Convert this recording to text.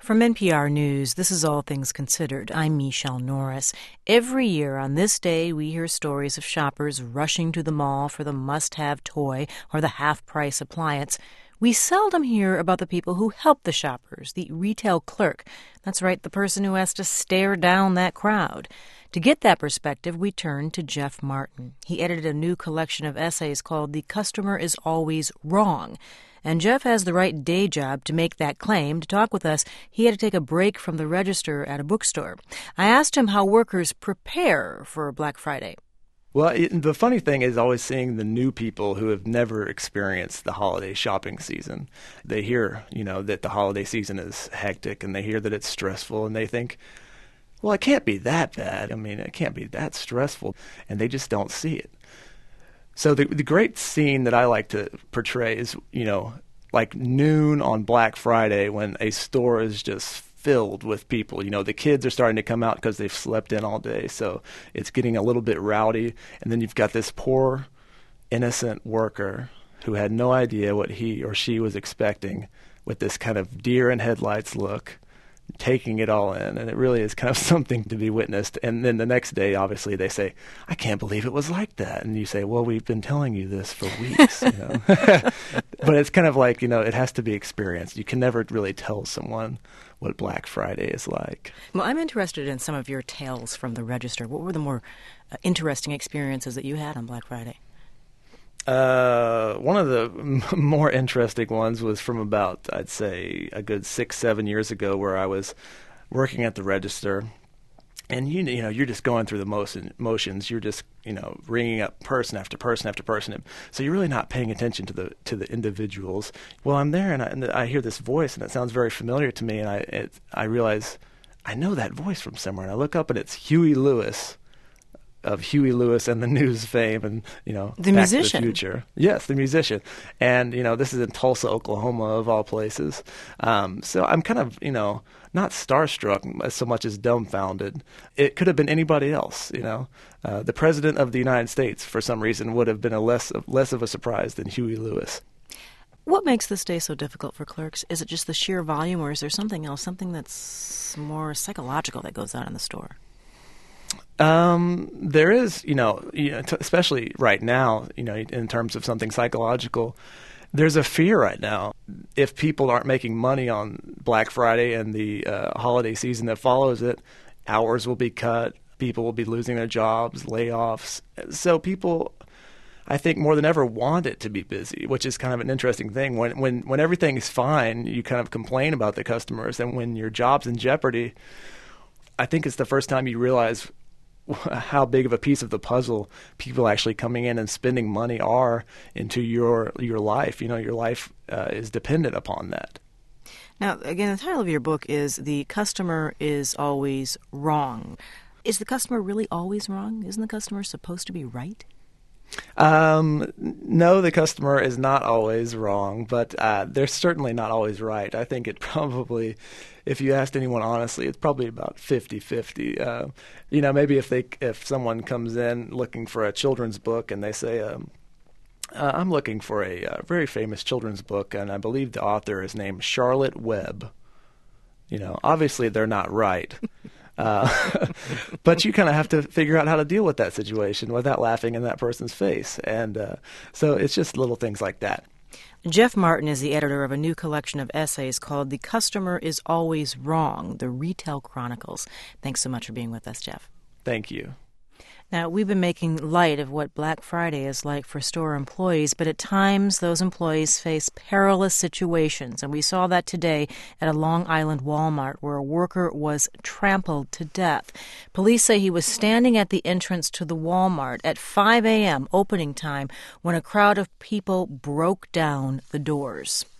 From NPR News, this is All Things Considered. I'm Michelle Norris. Every year on this day, we hear stories of shoppers rushing to the mall for the must-have toy or the half-price appliance. We seldom hear about the people who help the shoppers, the retail clerk. That's right, the person who has to stare down that crowd. To get that perspective, we turn to Jeff Martin. He edited a new collection of essays called The Customer is Always Wrong. And Jeff has the right day job to make that claim. To talk with us, he had to take a break from the register at a bookstore. I asked him how workers prepare for Black Friday. Well, the funny thing is always seeing the new people who have never experienced the holiday shopping season. They hear, that the holiday season is hectic, and they hear that it's stressful, and they think, well, it can't be that bad. It can't be that stressful, and they just don't see it. So the great scene that I like to portray is, like noon on Black Friday when a store is just filled with people. The kids are starting to come out because they've slept in all day, so it's getting a little bit rowdy. And then you've got this poor, innocent worker who had no idea what he or she was expecting with this kind of deer in headlights look, taking it all in, and it really is kind of something to be witnessed. And then the next day, obviously, they say, I can't believe it was like that. And you say, well, we've been telling you this for weeks. But it's kind of like, it has to be experienced. You can never really tell someone what Black Friday is like. Well, I'm interested in some of your tales from the register. What were the more interesting experiences that you had on Black Friday? One of the more interesting ones was from about, I'd say, a good 6-7 years ago, where I was working at the register, and you're just going through the motions. You're just ringing up person after person after person, so you're really not paying attention to the individuals. Well, I'm there, and I hear this voice, and it sounds very familiar to me, and I realize I know that voice from somewhere, and I look up, and it's Huey Lewis. Of Huey Lewis and the News fame, and the musician. Back to the Future. Yes, the musician. And this is in Tulsa, Oklahoma, of all places. So I'm kind of not starstruck so much as dumbfounded. It could have been anybody else. The president of the United States, for some reason, would have been less of a surprise than Huey Lewis. What makes this day so difficult for clerks? Is it just the sheer volume, or is there something else, something that's more psychological that goes on in the store? There is, especially right now, in terms of something psychological, there's a fear right now. If people aren't making money on Black Friday and the holiday season that follows it, hours will be cut, people will be losing their jobs, layoffs. So people, I think, more than ever want it to be busy, which is kind of an interesting thing. When everything is fine, you kind of complain about the customers, and when your job's in jeopardy, I think it's the first time you realize how big of a piece of the puzzle people actually coming in and spending money are into your life. Your life is dependent upon that. Now, again, the title of your book is The Customer is Always Wrong. Is the customer really always wrong? Isn't the customer supposed to be right? No, the customer is not always wrong, but they're certainly not always right. I think it probably, if you asked anyone honestly, it's probably about 50-50. Maybe if someone comes in looking for a children's book and they say, I'm looking for a very famous children's book, and I believe the author is named Charlotte Webb. Obviously they're not right. But you kind of have to figure out how to deal with that situation without laughing in that person's face. And so it's just little things like that. Jeff Martin is the editor of a new collection of essays called The Customer is Always Wrong, The Retail Chronicles. Thanks so much for being with us, Jeff. Thank you. Now, we've been making light of what Black Friday is like for store employees, but at times those employees face perilous situations, and we saw that today at a Long Island Walmart where a worker was trampled to death. Police say he was standing at the entrance to the Walmart at 5 a.m. opening time when a crowd of people broke down the doors.